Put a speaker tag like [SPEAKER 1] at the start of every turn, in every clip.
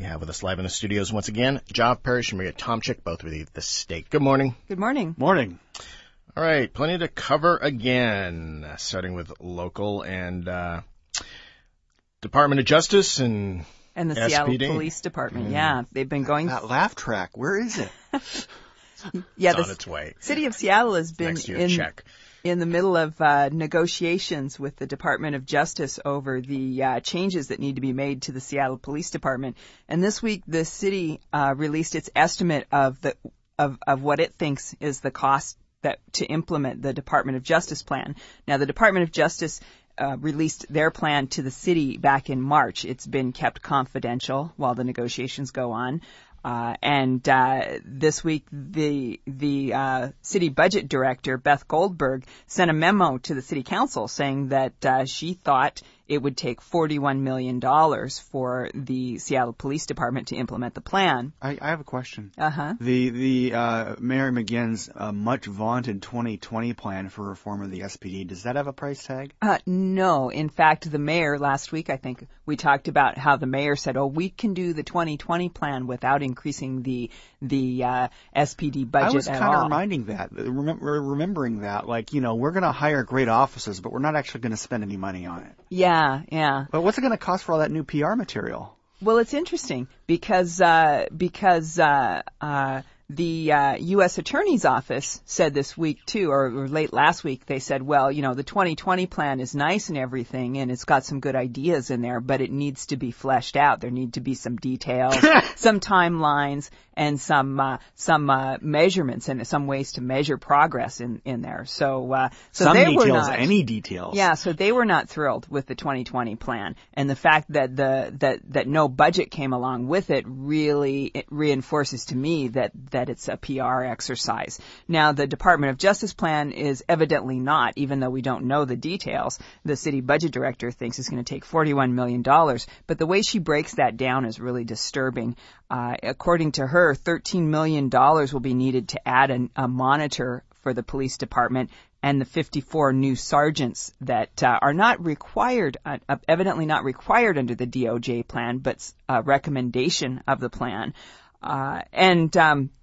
[SPEAKER 1] have with us live in the studios once again, Job Parrish and Maria Tomczyk, both with the state. Good morning.
[SPEAKER 2] Good morning.
[SPEAKER 3] Morning.
[SPEAKER 1] All right, plenty to cover again, starting with local and Department of Justice and
[SPEAKER 2] the
[SPEAKER 1] SPD.
[SPEAKER 2] Seattle Police Department. Yeah, they've been going.
[SPEAKER 3] That laugh track, where is it?
[SPEAKER 2] Yeah,
[SPEAKER 1] it's on its way.
[SPEAKER 2] City of Seattle has been
[SPEAKER 1] Next year, check.
[SPEAKER 2] In the middle of negotiations with the Department of Justice over the changes that need to be made to the Seattle Police Department. And this week, the city released its estimate of what it thinks is the cost to implement the Department of Justice plan. Now, the Department of Justice released their plan to the city back in March. It's been kept confidential while the negotiations go on. This week, the city budget director, Beth Goldberg, sent a memo to the city council saying that she thought it would take $41 million for the Seattle Police Department to implement the plan.
[SPEAKER 3] I have a question.
[SPEAKER 2] Uh-huh.
[SPEAKER 3] The Mayor McGinn's much vaunted 2020 plan for reform of the SPD, does that have a price tag?
[SPEAKER 2] No. In fact, the mayor last week, I think we talked about how the mayor said, we can do the 2020 plan without increasing the SPD budget at all.
[SPEAKER 3] I was kind of remembering that, we're going to hire great officers, but we're not actually going to spend any money on it.
[SPEAKER 2] Yeah.
[SPEAKER 3] But what's it going to cost for all that new PR material?
[SPEAKER 2] Well, it's interesting because the U.S. Attorney's Office said this week, too, or late last week, they said, the 2020 plan is nice and everything, and it's got some good ideas in there, but it needs to be fleshed out. There need to be some details, some timelines, and some measurements and some ways to measure progress in there. So
[SPEAKER 3] some
[SPEAKER 2] they
[SPEAKER 3] details,
[SPEAKER 2] were not,
[SPEAKER 3] any details.
[SPEAKER 2] Yeah, so they were not thrilled with the 2020 plan, and the fact that that no budget came along with it really reinforces to me that it's a PR exercise. Now, the Department of Justice plan is evidently not, even though we don't know the details. The city budget director thinks it's going to take $41 million, but the way she breaks that down is really disturbing. According to her, $13 million will be needed to add a monitor for the police department and the 54 new sergeants that are not required, evidently not required under the DOJ plan, but a recommendation of the plan. And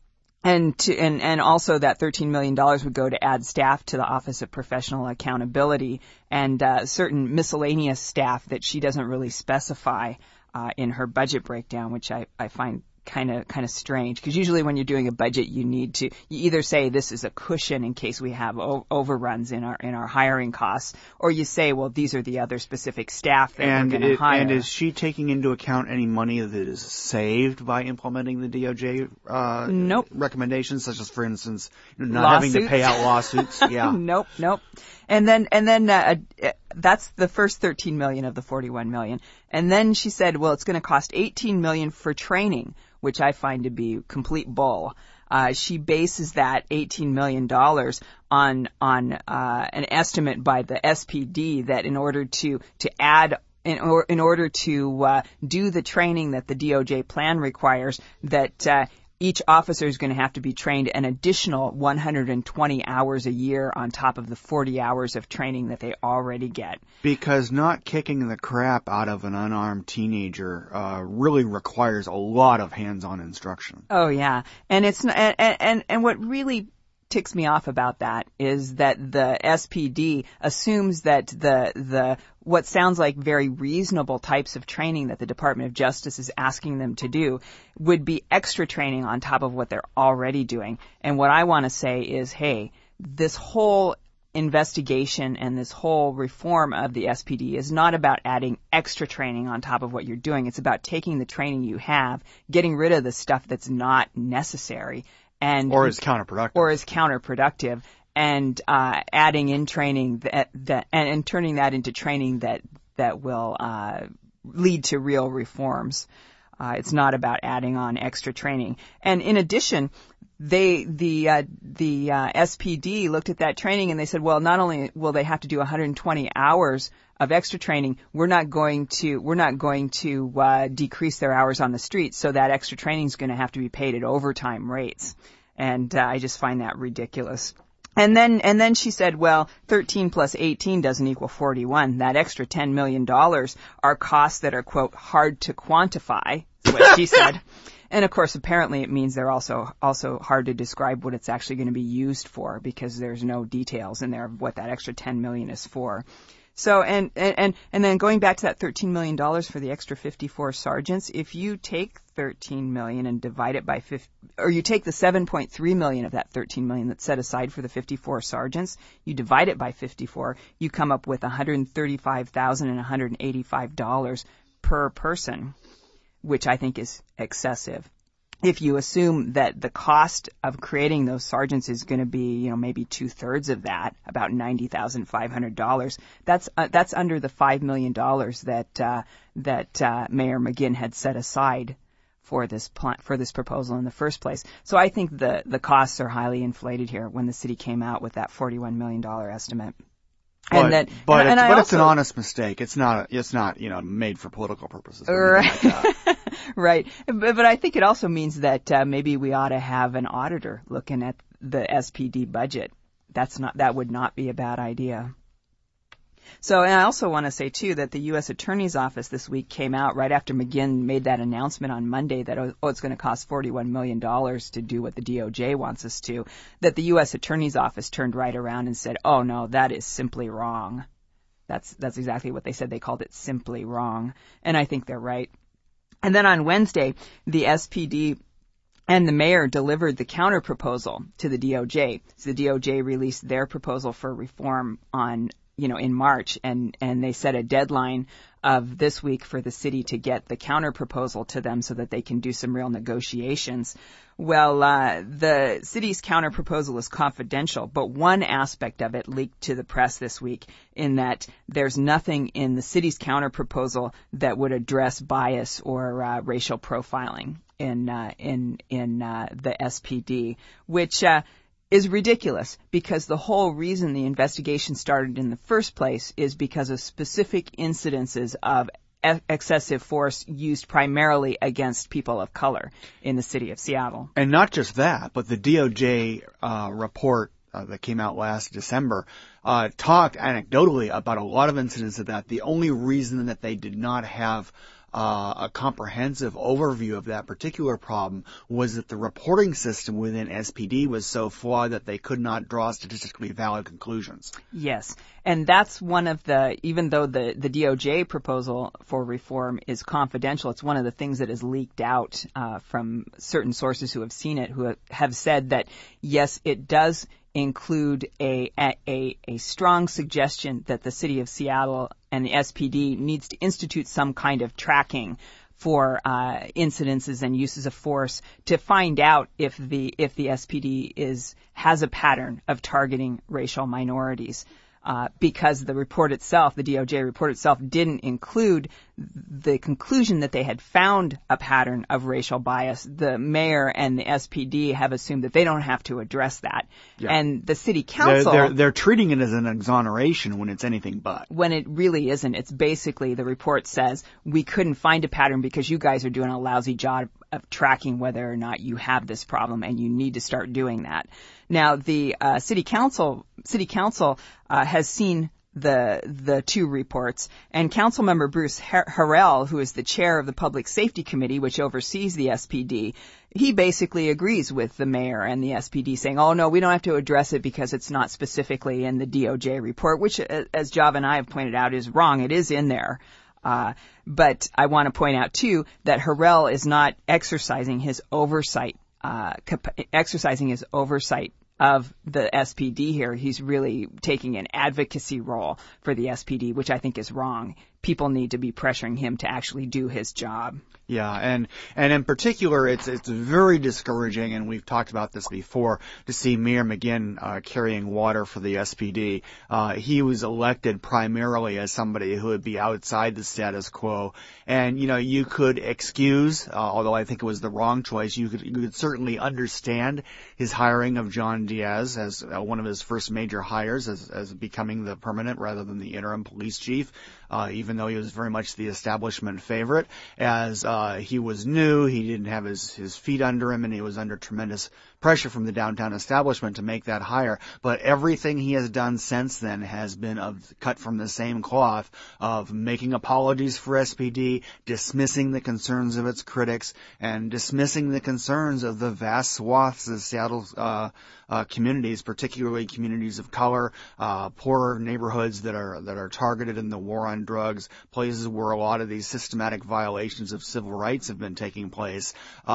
[SPEAKER 2] also that $13 million would go to add staff to the Office of Professional Accountability and certain miscellaneous staff that she doesn't really specify in her budget breakdown, which I find kind of strange, because usually when you're doing a budget, you either say this is a cushion in case we have overruns in our hiring costs, or you say, well, these are the other specific staff that we're going to hire.
[SPEAKER 3] And is she taking into account any money that is saved by implementing the DOJ
[SPEAKER 2] Nope.
[SPEAKER 3] recommendations, such as, for instance, not having to pay out lawsuits? Yeah.
[SPEAKER 2] Nope. And then that's the first $13 million of the $41 million. And then she said, well, it's going to cost $18 million for training, which I find to be complete bull. She bases that $18 million on an estimate by the SPD that in order to do the training that the DOJ plan requires, that each officer is going to have to be trained an additional 120 hours a year on top of the 40 hours of training that they already get.
[SPEAKER 3] Because not kicking the crap out of an unarmed teenager really requires a lot of hands-on instruction.
[SPEAKER 2] Oh yeah, and it's and what really ticks me off about that is that the SPD assumes that the what sounds like very reasonable types of training that the Department of Justice is asking them to do would be extra training on top of what they're already doing. And what I want to say is, hey, this whole investigation and this whole reform of the SPD is not about adding extra training on top of what you're doing. It's about taking the training you have, getting rid of the stuff that's not necessary,
[SPEAKER 3] or is counterproductive. And adding in training and turning that into training that will lead to real reforms. It's not about adding on extra training. And in addition, the SPD looked at that training and they said, well, not only will they have to do 120 hours of extra training, we're not going to decrease their hours on the street, so that extra training is going to have to be paid at overtime rates. And I just find that ridiculous.
[SPEAKER 2] And then she said, well, 13 plus 18 doesn't equal 41. That extra $10 million are costs that are, quote, hard to quantify, is what she said. And of course, apparently it means they're also hard to describe what it's actually going to be used for, because there's no details in there of what that extra $10 million is for. So, and then going back to that $13 million for the extra 54 sergeants, if you take $13 million and divide it by 50, or you take the $7.3 million of that $13 million that's set aside for the 54 sergeants, you divide it by 54, you come up with $135,185 per person, which I think is excessive. If you assume that the cost of creating those sergeants is going to be, maybe 2/3 of that, about $90,500, that's under the $5 million that Mayor McGinn had set aside for this proposal in the first place. So I think the costs are highly inflated here when the city came out with that $41 million estimate.
[SPEAKER 3] But it's an honest mistake. It's not made for political purposes.
[SPEAKER 2] Right. Like that. Right. But I think it also means that maybe we ought to have an auditor looking at the SPD budget. That would not be a bad idea. So, and I also want to say, too, that the U.S. Attorney's Office this week came out right after McGinn made that announcement on Monday that, it's going to cost $41 million to do what the DOJ wants us to, that the U.S. Attorney's Office turned right around and said, oh, no, that is simply wrong. That's exactly what they said. They called it simply wrong. And I think they're right. And then on Wednesday, the SPD and the mayor delivered the counter proposal to the DOJ. So the DOJ released their proposal for reform in March, and they set a deadline of this week for the city to get the counter proposal to them so that they can do some real negotiations. Well, the city's counter proposal is confidential, but one aspect of it leaked to the press this week, in that there's nothing in the city's counter proposal that would address bias or racial profiling in the SPD, which is ridiculous, because the whole reason the investigation started in the first place is because of specific incidences of excessive force used primarily against people of color in the city of Seattle.
[SPEAKER 3] And not just that, but the DOJ report that came out last December talked anecdotally about a lot of incidents of that. The only reason that they did not have a comprehensive overview of that particular problem was that the reporting system within SPD was so flawed that they could not draw statistically valid conclusions.
[SPEAKER 2] Yes. And that's one of even though the DOJ proposal for reform is confidential, it's one of the things that is leaked out from certain sources who have seen it, who have said that, yes, it does include a strong suggestion that the city of Seattle and the SPD needs to institute some kind of tracking for incidences and uses of force to find out if the SPD has a pattern of targeting racial minorities. Because the report itself, the DOJ report itself, didn't include the conclusion that they had found a pattern of racial bias. The mayor and the SPD have assumed that they don't have to address that. Yeah. And the city council...
[SPEAKER 3] They're treating it as an exoneration when it's anything but.
[SPEAKER 2] When it really isn't. It's basically, the report says, we couldn't find a pattern because you guys are doing a lousy job of tracking whether or not you have this problem, and you need to start doing that. Now, the city council has seen the two reports, and Councilmember Bruce Harrell, who is the chair of the Public Safety Committee, which oversees the SPD, he basically agrees with the mayor and the SPD, saying, oh, no, we don't have to address it because it's not specifically in the DOJ report, which, as Jav and I have pointed out, is wrong. It is in there. But I want to point out, too, that Harrell is not exercising his oversight of the SPD here. He's really taking an advocacy role for the SPD, which I think is wrong. People need to be pressuring him to actually do his job.
[SPEAKER 3] Yeah, and in particular, it's very discouraging, and we've talked about this before, to see Mayor McGinn carrying water for the SPD. He was elected primarily as somebody who would be outside the status quo, and you could excuse, although I think it was the wrong choice, you could certainly understand his hiring of John Diaz as one of his first major hires as becoming the permanent rather than the interim police chief.
[SPEAKER 4] even though he was very much the establishment favorite. As he was new, he didn't have his feet under him, and he was under tremendous pressure from the downtown establishment to make that hire. But everything he has done since then has been cut from the same cloth of making apologies for SPD, dismissing the concerns of its critics, and dismissing the concerns of the vast swaths of Seattle's communities, particularly communities of color, poorer neighborhoods that are targeted in the war on drugs, places where a lot of these systematic violations of civil rights have been taking place,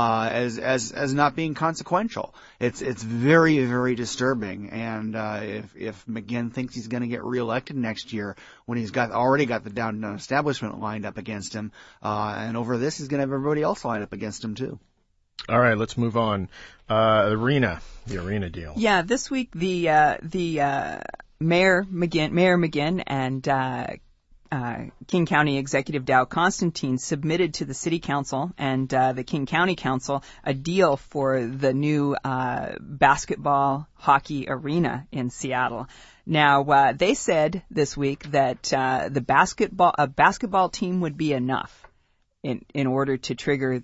[SPEAKER 4] as not being consequential. It's very, very disturbing. And if McGinn thinks he's going to get reelected next year, when he's already got the downtown establishment lined up against him, and over this he's going to have everybody else lined up against him too.
[SPEAKER 1] All right, let's move on. The arena deal.
[SPEAKER 2] Yeah, this week the Mayor McGinn and King County Executive Dow Constantine submitted to the City Council and the King County Council a deal for the new basketball hockey arena in Seattle. Now, they said this week that a basketball team would be enough in order to trigger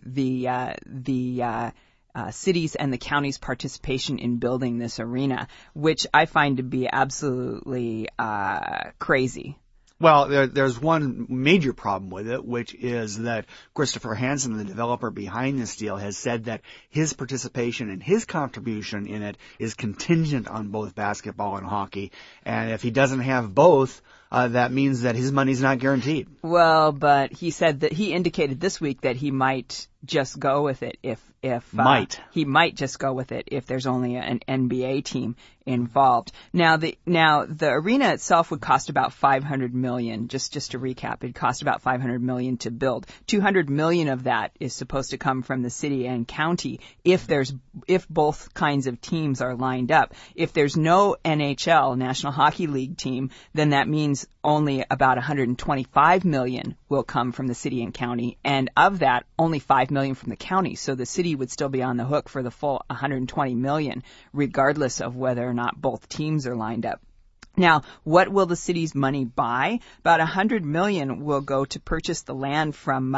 [SPEAKER 2] the cities and the county's participation in building this arena, which I find to be absolutely crazy.
[SPEAKER 4] Well, there's one major problem with it, which is that Christopher Hansen, the developer behind this deal, has said that his participation and his contribution in it is contingent on both basketball and hockey. And if he doesn't have both, that means that his money's not guaranteed.
[SPEAKER 2] Well, but he said that he indicated this week that he might just go with it if he might just go with it if there's only an NBA team involved. Now the arena itself would cost about $500 million. Just to recap, it cost about $500 million to build. $200 million of that is supposed to come from the city and county if both kinds of teams are lined up. If there's no NHL, National Hockey League team, then that means only about $125 million will come from the city and county, and of that, only $5 million from the county. So the city would still be on the hook for the full $120 million, regardless of whether or not both teams are lined up. Now, what will the city's money buy? About $100 million will go to purchase the land from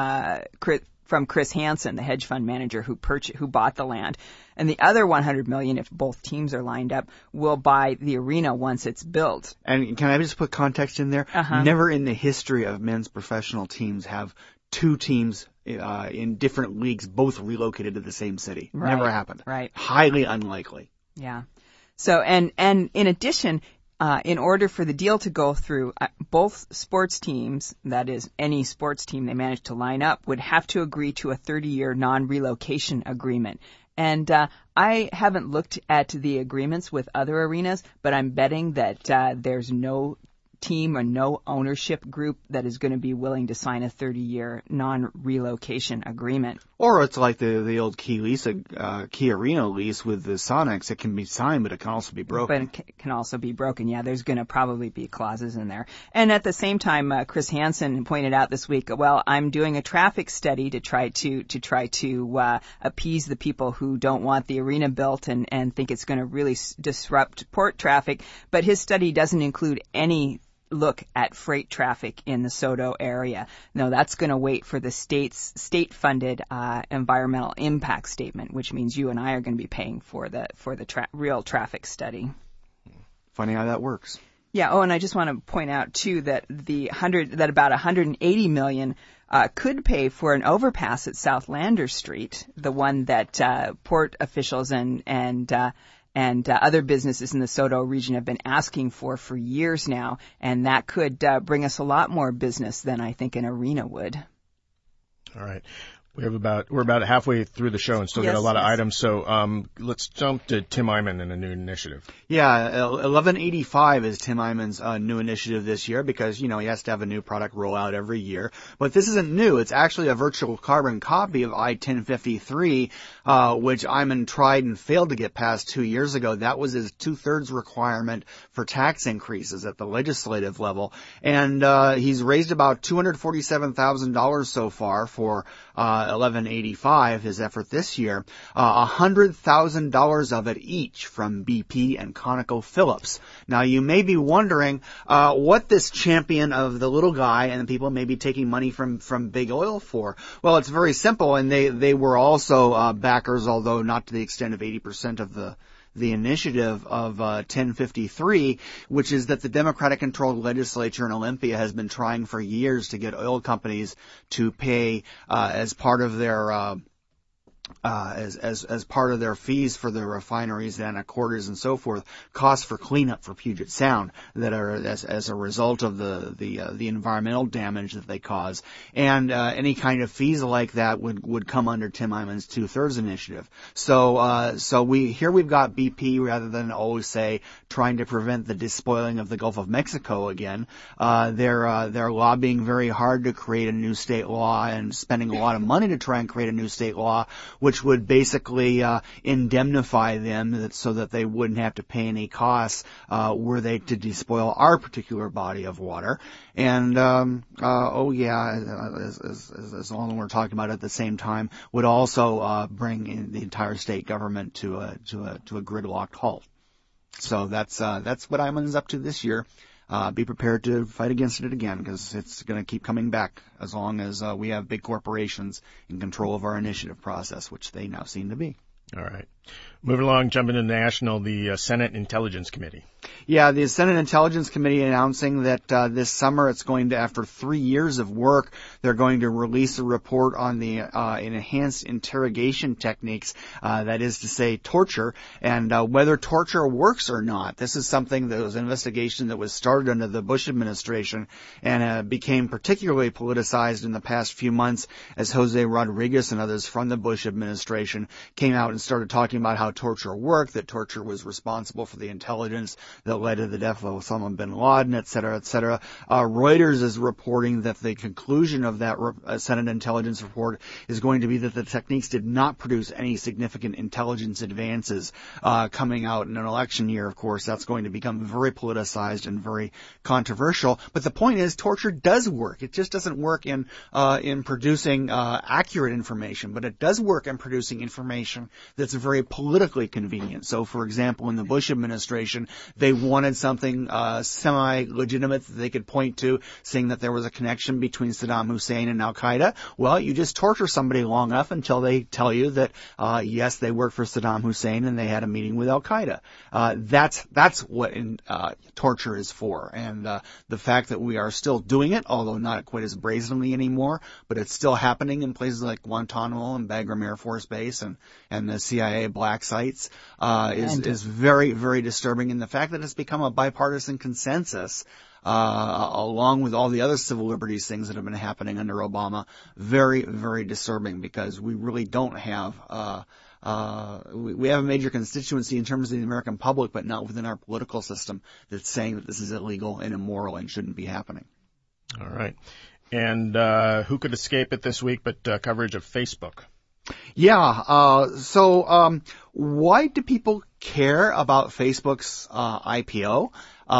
[SPEAKER 2] Chris Hansen, the hedge fund manager who bought the land. And the other $100 million, if both teams are lined up, will buy the arena once it's built.
[SPEAKER 4] And can I just put context in there? Never in the history of men's professional teams have two teams in different leagues both relocated to the same city.
[SPEAKER 2] Right.
[SPEAKER 4] Never happened.
[SPEAKER 2] Right.
[SPEAKER 4] Highly unlikely.
[SPEAKER 2] Yeah. So, and in addition, in order for the deal to go through, both sports teams, that is, any sports team they manage to line up, would have to agree to a 30-year non-relocation agreement. And I haven't looked at the agreements with other arenas, but I'm betting that there's no team or no ownership group that is going to be willing to sign a 30-year non-relocation agreement.
[SPEAKER 4] Or it's like the old Key Arena lease with the Sonics. It can be signed, but it can also be broken.
[SPEAKER 2] But it can also be broken. Yeah, there's going to probably be clauses in there. And at the same time, Chris Hansen pointed out this week, well, I'm doing a traffic study to try to appease the people who don't want the arena built and think it's going to really disrupt port traffic. But his study doesn't include any look at freight traffic in the SoDo area. No, that's going to wait for the state-funded environmental impact statement, which means you and I are going to be paying for the real traffic study.
[SPEAKER 4] Funny how that works.
[SPEAKER 2] Yeah. Oh, and I just want to point out too that about $180 million could pay for an overpass at South Lander Street, the one that port officials and other businesses in the SoDo region have been asking for years now, and that could bring us a lot more business than I think an arena would.
[SPEAKER 1] All right. We're about halfway through the show and still got a lot of items, so let's jump to Tim Eyman and a new initiative.
[SPEAKER 4] Yeah, 1185 is Tim Eyman's new initiative this year because, he has to have a new product roll out every year. But this isn't new. It's actually a virtual carbon copy of I-1053, which Eyman tried and failed to get past 2 years ago. That was his 2/3 requirement for tax increases at the legislative level. And he's raised about $247,000 so far for 1185, his effort this year, $100,000 of it each from BP and ConocoPhillips. Now you may be wondering what this champion of the little guy and the people may be taking money from big oil for. Well, it's very simple, and they were also backers, although not to the extent of 80% of the initiative of 1053, which is that the Democratic-controlled legislature in Olympia has been trying for years to get oil companies to pay as part of their as part of their fees for the refineries and quarters and so forth, costs for cleanup for Puget Sound that are as a result of the environmental damage that they cause, and any kind of fees like that would come under Tim Eyman's 2/3 initiative. So we've got BP, rather than always say trying to prevent the despoiling of the Gulf of Mexico again. They're lobbying very hard to create a new state law and spending a lot of money to try and create a new state law, which would basically indemnify them so that they wouldn't have to pay any costs were they to despoil our particular body of water. And as long as we're talking about it at the same time, would also bring in the entire state government to a gridlocked halt. So that's what Eyman's up to this year. Be prepared to fight against it again, because it's going to keep coming back as long as we have big corporations in control of our initiative process, which they now seem to be.
[SPEAKER 1] All right. Moving along, jumping to national, the Senate Intelligence Committee.
[SPEAKER 4] Yeah, the Senate Intelligence Committee announcing that this summer it's going to, after 3 years of work, they're going to release a report on the enhanced interrogation techniques, that is to say torture, and whether torture works or not. This is something that was an investigation that was started under the Bush administration and became particularly politicized in the past few months as Jose Rodriguez and others from the Bush administration came out and started talking about how torture worked, that torture was responsible for the intelligence that led to the death of Osama bin Laden, et cetera, et cetera. Reuters is reporting that the conclusion of that Senate intelligence report is going to be that the techniques did not produce any significant intelligence advances coming out in an election year. Of course, that's going to become very politicized and very controversial. But the point is, torture does work. It just doesn't work in producing accurate information, but it does work in producing information that's very politically convenient. So, for example, in the Bush administration, they wanted something semi-legitimate that they could point to, saying that there was a connection between Saddam Hussein and Al-Qaeda. Well, you just torture somebody long enough until they tell you that, yes, they worked for Saddam Hussein and they had a meeting with Al-Qaeda. That's what torture is for. And the fact that we are still doing it, although not quite as brazenly anymore, but it's still happening in places like Guantanamo and Bagram Air Force Base and the CIA black sites, is very, very disturbing. And the fact that it's become a bipartisan consensus, along with all the other civil liberties things that have been happening under Obama, very, very disturbing, because we really don't have, we have a major constituency in terms of the American public, but not within our political system, that's saying that this is illegal and immoral and shouldn't be happening.
[SPEAKER 1] All right. And who could escape it this week but coverage of Facebook?
[SPEAKER 4] Yeah. So why do people care about Facebook's IPO?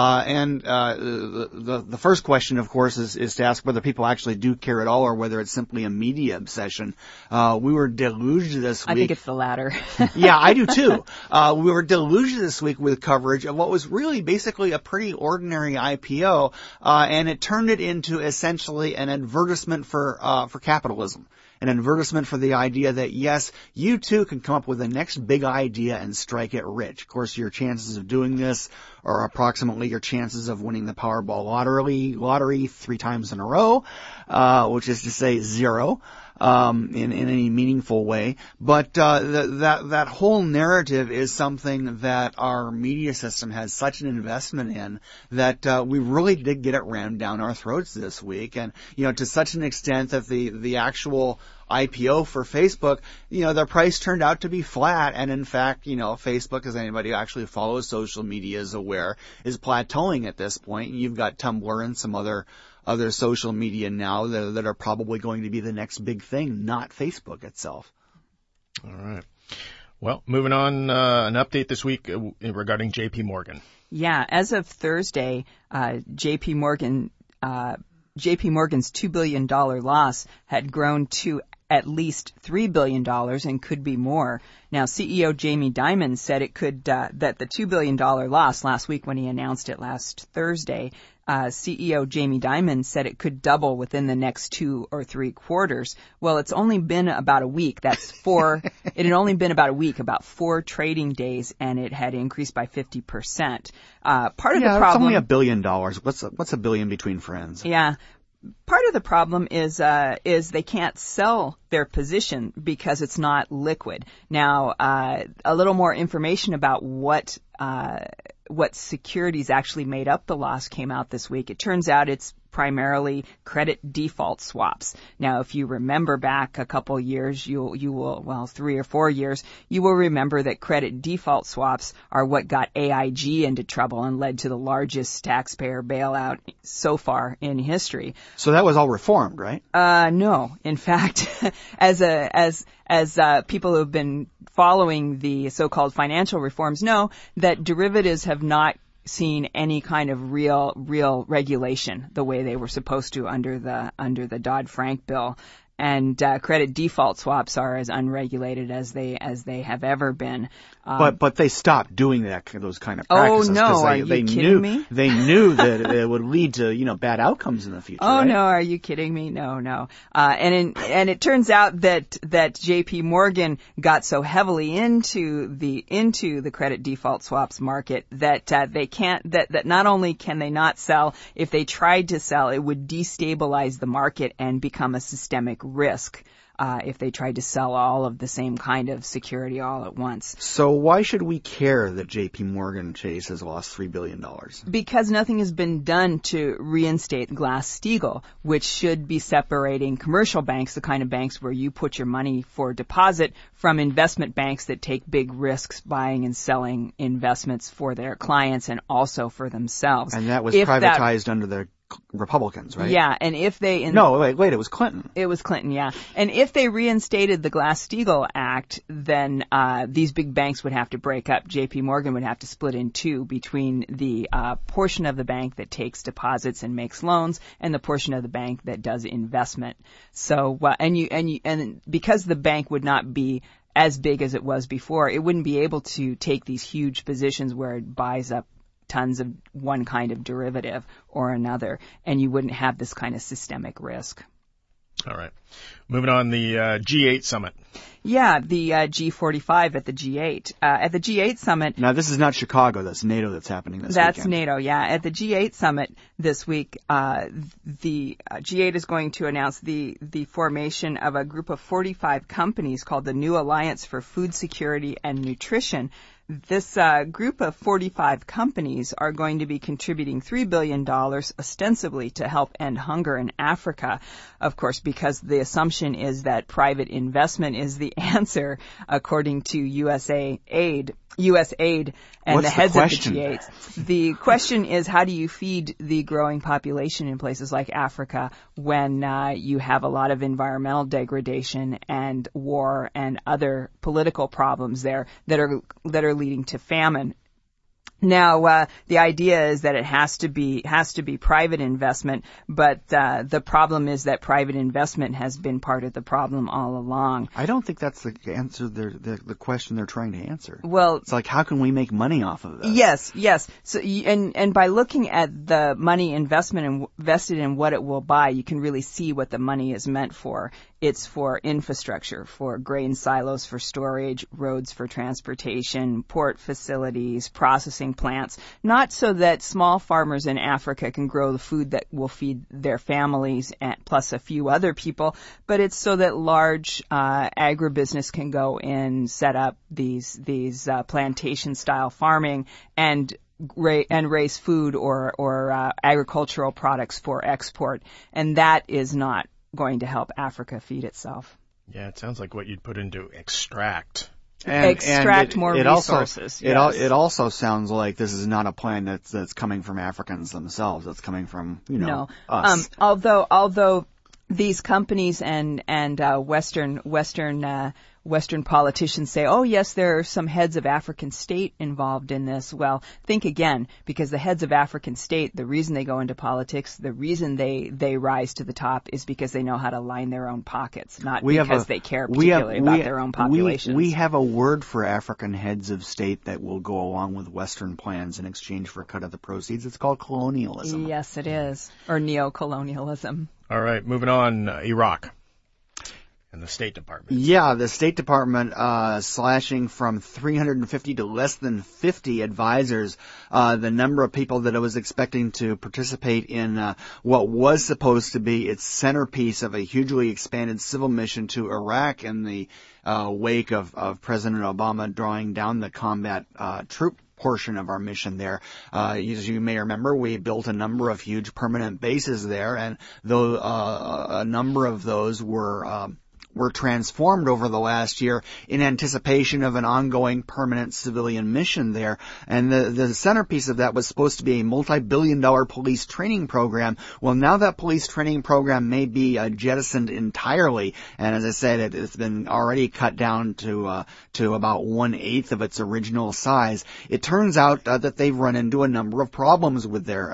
[SPEAKER 4] The first question, of course, is to ask whether people actually do care at all, or whether it's simply a media obsession. We were deluged this week.
[SPEAKER 2] I think it's the latter.
[SPEAKER 4] Yeah, I do too. We were deluged this week with coverage of what was really basically a pretty ordinary IPO, and it turned it into essentially an advertisement for capitalism. An advertisement for the idea that, yes, you too can come up with the next big idea and strike it rich. Of course, your chances of doing this are approximately your chances of winning the Powerball lottery 3 times in a row, which is to say 0. In any meaningful way. But that whole narrative is something that our media system has such an investment in that we really did get it rammed down our throats this week. And, to such an extent that the actual IPO for Facebook, their price turned out to be flat. And in fact, Facebook, as anybody who actually follows social media is aware, is plateauing at this point. You've got Tumblr and some other social media now that are probably going to be the next big thing, not Facebook itself.
[SPEAKER 1] All right. Well, moving on, an update this week regarding J.P. Morgan.
[SPEAKER 2] Yeah, as of Thursday, J.P. Morgan's $2 billion loss had grown to at least $3 billion and could be more. Now, CEO Jamie Dimon said it could, that the $2 billion loss last week when he announced it last Thursday, CEO Jamie Dimon said it could double within the next 2 or 3 quarters. Well, it's only been about a week. It had only been about a week, about 4 trading days, and it had increased by 50%. Part of the problem.
[SPEAKER 4] It's only $1 billion. What's a billion between friends?
[SPEAKER 2] Yeah. Part of the problem is they can't sell their position because it's not liquid. Now, a little more information about what securities actually made up the loss came out this week. It turns out it's primarily credit default swaps. Now, if you remember back a couple years, you will 3 or 4 years, you will remember that credit default swaps are what got AIG into trouble and led to the largest taxpayer bailout so far in history.
[SPEAKER 4] So that was all reformed, right?
[SPEAKER 2] No. In fact, as people who have been following the so-called financial reforms know, that derivatives have not seen any kind of real regulation the way they were supposed to under the Dodd-Frank bill. And credit default swaps are as unregulated as they have ever been.
[SPEAKER 4] But they stopped doing those kind of practices.
[SPEAKER 2] Oh no! Are you kidding me?
[SPEAKER 4] They knew that it would lead to bad outcomes in the future.
[SPEAKER 2] Oh
[SPEAKER 4] right?
[SPEAKER 2] No! Are you kidding me? No. And it turns out that J.P. Morgan got so heavily into the credit default swaps market that they can't. That not only can they not sell, if they tried to sell, it would destabilize the market and become a systemic risk if they tried to sell all of the same kind of security all at once.
[SPEAKER 4] So why should we care that J.P. Morgan Chase has lost $3 billion?
[SPEAKER 2] Because nothing has been done to reinstate Glass-Steagall, which should be separating commercial banks, the kind of banks where you put your money for deposit, from investment banks that take big risks buying and selling investments for their clients and also for themselves.
[SPEAKER 4] And that was privatized under the Republicans, right?
[SPEAKER 2] Yeah, and if they...
[SPEAKER 4] No, wait, it was Clinton.
[SPEAKER 2] It was Clinton, yeah. And if they reinstated the Glass-Steagall Act, then these big banks would have to break up. J.P. Morgan would have to split in two between the portion of the bank that takes deposits and makes loans and the portion of the bank that does investment. So, and because the bank would not be as big as it was before, it wouldn't be able to take these huge positions where it buys up tons of one kind of derivative or another, and you wouldn't have this kind of systemic risk.
[SPEAKER 1] All right. Moving on, the G8 summit.
[SPEAKER 2] Yeah, the G45 at the G8. At the G8 summit...
[SPEAKER 4] Now, this is not Chicago. That's NATO that's happening this
[SPEAKER 2] weekend. That's
[SPEAKER 4] weekend.
[SPEAKER 2] NATO, yeah. At the G8 summit this week, the G8 is going to announce the formation of a group of 45 companies called the New Alliance for Food Security and Nutrition. This group of 45 companies are going to be contributing $3 billion ostensibly to help end hunger in Africa, of course, because the assumption is that private investment is the answer, according to USAID and
[SPEAKER 4] What's
[SPEAKER 2] the heads
[SPEAKER 4] the
[SPEAKER 2] of the G8. The question is, how do you feed the growing population in places like Africa when you have a lot of environmental degradation and war and other political problems there that are leading to famine? Now, the idea is that it has to be private investment, but the problem is that private investment has been part of the problem all along.
[SPEAKER 4] I don't think that's the answer. The question they're trying to answer.
[SPEAKER 2] Well,
[SPEAKER 4] it's like, how can we make money off of this?
[SPEAKER 2] Yes. So, and by looking at the money invested in what it will buy, you can really see what the money is meant for. It's for infrastructure, for grain silos for storage, roads for transportation, port facilities, processing plants, not so that small farmers in Africa can grow the food that will feed their families plus a few other people, but it's so that large agribusiness can go and set up these plantation-style farming and raise food or agricultural products for export, and that is not going to help Africa feed itself.
[SPEAKER 1] Yeah, it sounds like what you'd put into extract.
[SPEAKER 2] Extract more resources.
[SPEAKER 4] It also sounds like this is not a plan that's coming from Africans themselves. It's coming from us.
[SPEAKER 2] Although these companies and Western Western politicians say, oh, yes, there are some heads of African state involved in this. Well, think again, because the heads of African state, the reason they go into politics, the reason they rise to the top is because they know how to line their own pockets, not because they care particularly about their own populations.
[SPEAKER 4] We have a word for African heads of state that will go along with Western plans in exchange for a cut of the proceeds. It's called colonialism.
[SPEAKER 2] Yes, it is. Or neo-colonialism.
[SPEAKER 1] All right, moving on, Iraq. And the State Department.
[SPEAKER 4] Yeah, the State Department slashing from 350 to less than 50 advisors. The number of people that it was expecting to participate in what was supposed to be its centerpiece of a hugely expanded civil mission to Iraq in the wake of President Obama drawing down the combat troop portion of our mission there. As you may remember, we built a number of huge permanent bases there, and though a number of those were transformed over the last year in anticipation of an ongoing permanent civilian mission there. And the centerpiece of that was supposed to be a multi-billion-dollar police training program. Well, now that police training program may be jettisoned entirely. And as I said, it's been already cut down to about 1/8 of its original size. It turns out that they've run into a number of problems with their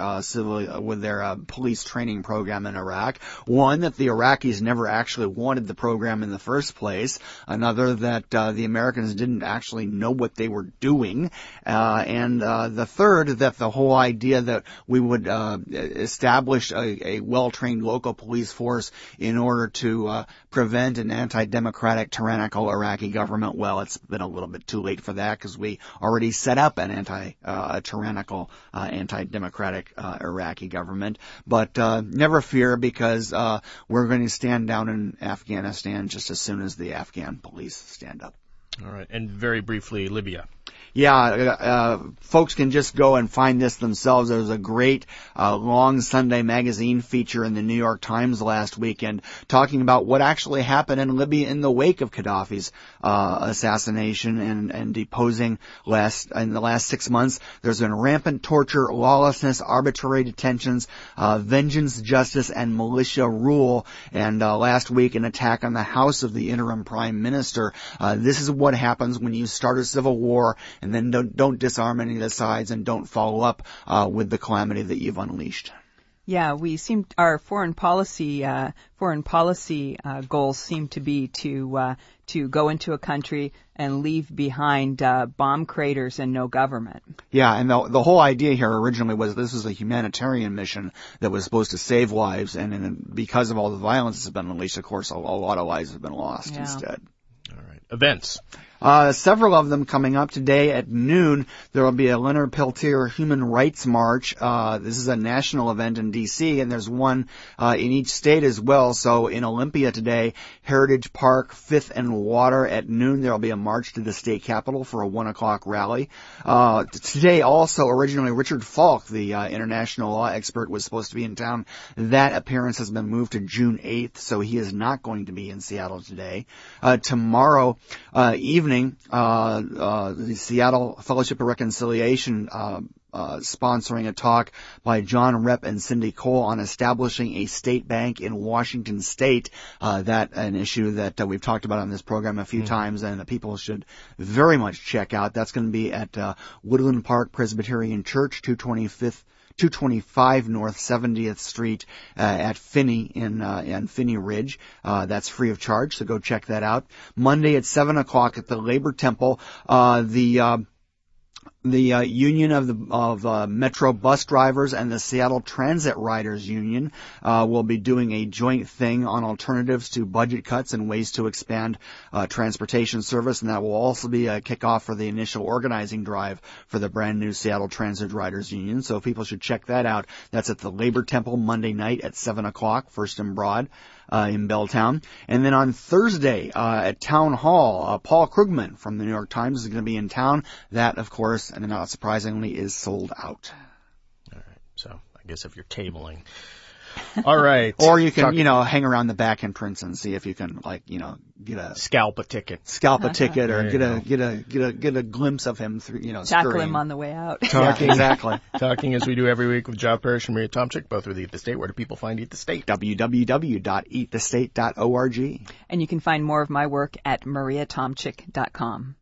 [SPEAKER 4] police training program in Iraq. One, that the Iraqis never actually wanted the program in the first place. Another, that the Americans didn't actually know what they were doing. And the third, that the whole idea that we would establish a well-trained local police force in order to prevent an anti-democratic, tyrannical Iraqi government, well, it's been a little bit too late for that because we already set up an anti-tyrannical, anti-democratic Iraqi government. But never fear, because we're going to stand down in Afghanistan just as soon as the Afghan police stand up.
[SPEAKER 1] All right. And very briefly, Libya.
[SPEAKER 4] Yeah, folks can just go and find this themselves. There was a great long Sunday magazine feature in the New York Times last weekend talking about what actually happened in Libya in the wake of Gaddafi's assassination and deposing in the last 6 months. There's been rampant torture, lawlessness, arbitrary detentions, vengeance, justice, and militia rule. And last week, an attack on the house of the interim prime minister. This is what happens when you start a civil war and then don't disarm any of the sides and don't follow up with the calamity that you've unleashed.
[SPEAKER 2] Yeah, our foreign policy goals seem to be to go into a country and leave behind bomb craters and no government.
[SPEAKER 4] Yeah, and the whole idea here originally was this was a humanitarian mission that was supposed to save lives, and because of all the violence that's been unleashed, of course, a lot of lives have been lost instead.
[SPEAKER 1] All right. Events.
[SPEAKER 4] Several of them coming up today at noon. There will be a Leonard Peltier Human Rights March. This is a national event in D.C., and there's one in each state as well. So in Olympia today, Heritage Park, 5th and Water at noon, there will be a march to the state capitol for a 1 o'clock rally. Today also, originally, Richard Falk, the international law expert, was supposed to be in town. That appearance has been moved to June 8th, so he is not going to be in Seattle today. Tomorrow evening, the Seattle Fellowship of Reconciliation sponsoring a talk by John Repp and Cindy Cole on establishing a state bank in Washington State. An issue that we've talked about on this program a few times, and that people should very much check out. That's going to be at Woodland Park Presbyterian Church, 225 North 70th Street at Finney in Finney Ridge. That's free of charge, so go check that out. Monday at 7 o'clock at the Labor Temple, the Union of Metro Bus Drivers and the Seattle Transit Riders Union will be doing a joint thing on alternatives to budget cuts and ways to expand transportation service, and that will also be a kickoff for the initial organizing drive for the brand new Seattle Transit Riders Union. So people should check that out. That's at the Labor Temple Monday night at 7 o'clock, First and Broad. In Belltown. And then on Thursday at Town Hall, Paul Krugman from the New York Times is going to be in town. That, of course, and not surprisingly, is sold out.
[SPEAKER 1] All right. So I guess if you're tabling All right.
[SPEAKER 4] Or you can, hang around the back entrance and see if you can, get a
[SPEAKER 1] scalp a ticket,
[SPEAKER 4] or get a glimpse of him through,
[SPEAKER 2] tackle
[SPEAKER 4] scurrying.
[SPEAKER 2] him on the way out.
[SPEAKER 1] Talking,
[SPEAKER 4] exactly.
[SPEAKER 1] Talking as we do every week with Job Parrish and Maria Tomczyk, both with Eat the State. Where do people find Eat the State?
[SPEAKER 4] www.eatthestate.org.
[SPEAKER 2] And you can find more of my work at mariatomczyk.com.